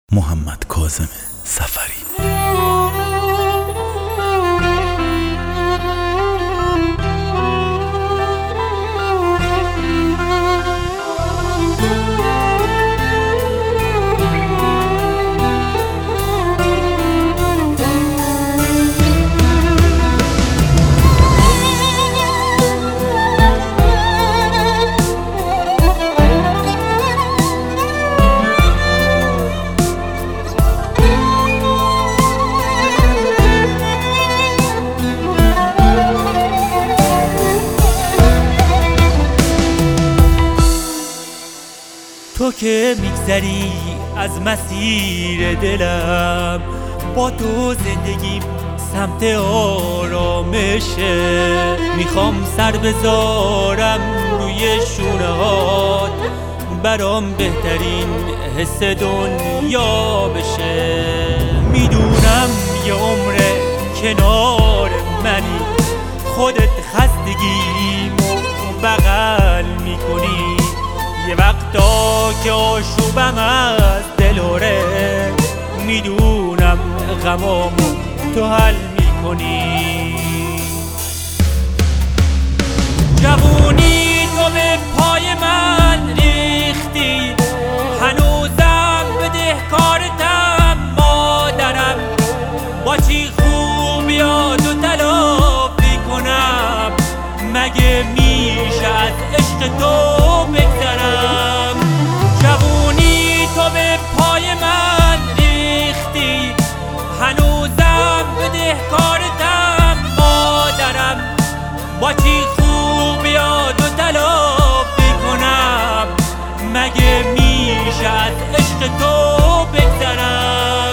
محمد کاظم سفری. تو که میگذری از مسیر دلم، با تو زندگیم سمت آرامشه. میخوام سر بذارم روی شونه‌هات، برام بهترین حس دنیا بشه. میدونم یه عمره کنار منی، خودت خستگیمو بغل میکنی. یه وقتا که آشوبم از دلوره، میدونم غمامو تو حل میکنی. جوونی تو به پای من ریختی، هنوزم بدهکارتم مادرم. با چی خوب یاد و تلافی کنم، مگه میشه از عشق تو بگذرم؟ جوونی تو به پای من ریختی، هنوزم بدهکارتم مادرم. با چی خوب یاد و تلافی کنم، مگه میشه از عشق تو بگذرم؟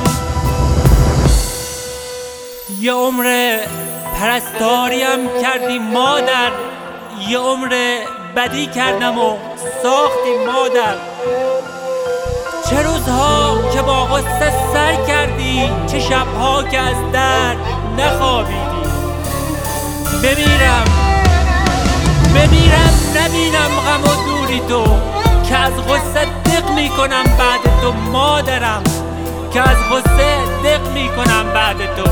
یه عمر پرستاریم کردی مادر، یه عمر بدی کردم و ساختی مادر. چه روزها که با غصه سر کردی، چه شبها که از درد نخوابیدی. بمیرم نبینم غم و دوری تو، که از غصه دق میکنم بعد تو مادرم، که از غصه دق میکنم بعد تو.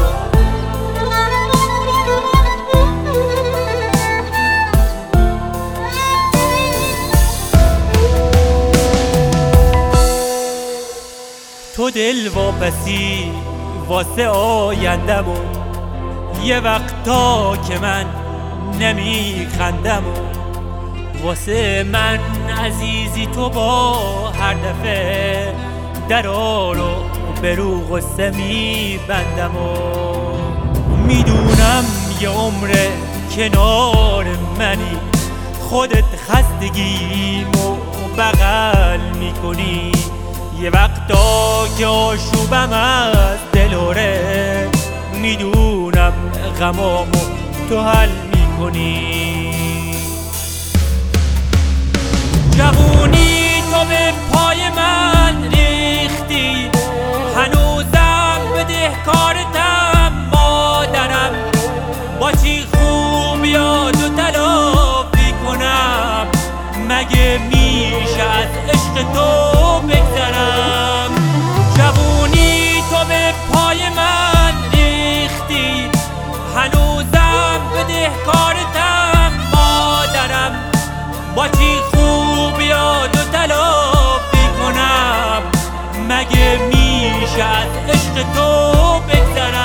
تو دل واپسی واسه آیندم و یه وقتا که من نمیخندم و واسه من عزیزی تو با هر دفعه درا رو به رو غصه میبندم و میدونم یه عمر کنار منی، خودت خستگیمو بغل میکنی. یه وقتا که آشوبم از دلوره، میدونم غمامو تو حل میکنی. جوونی تو به پای من ریختی، هنوزم بدهکارتم مادرم. با چی خوب یاد و تلافی کنم، مگه میشه از عشق تو بگذرم؟ جوونی تو به پای من ریختی، هنوزم بدهکارتم مادرم. با چی خوب یاد و تلافی کنم، مگه میشه از عشق تو بگذرم؟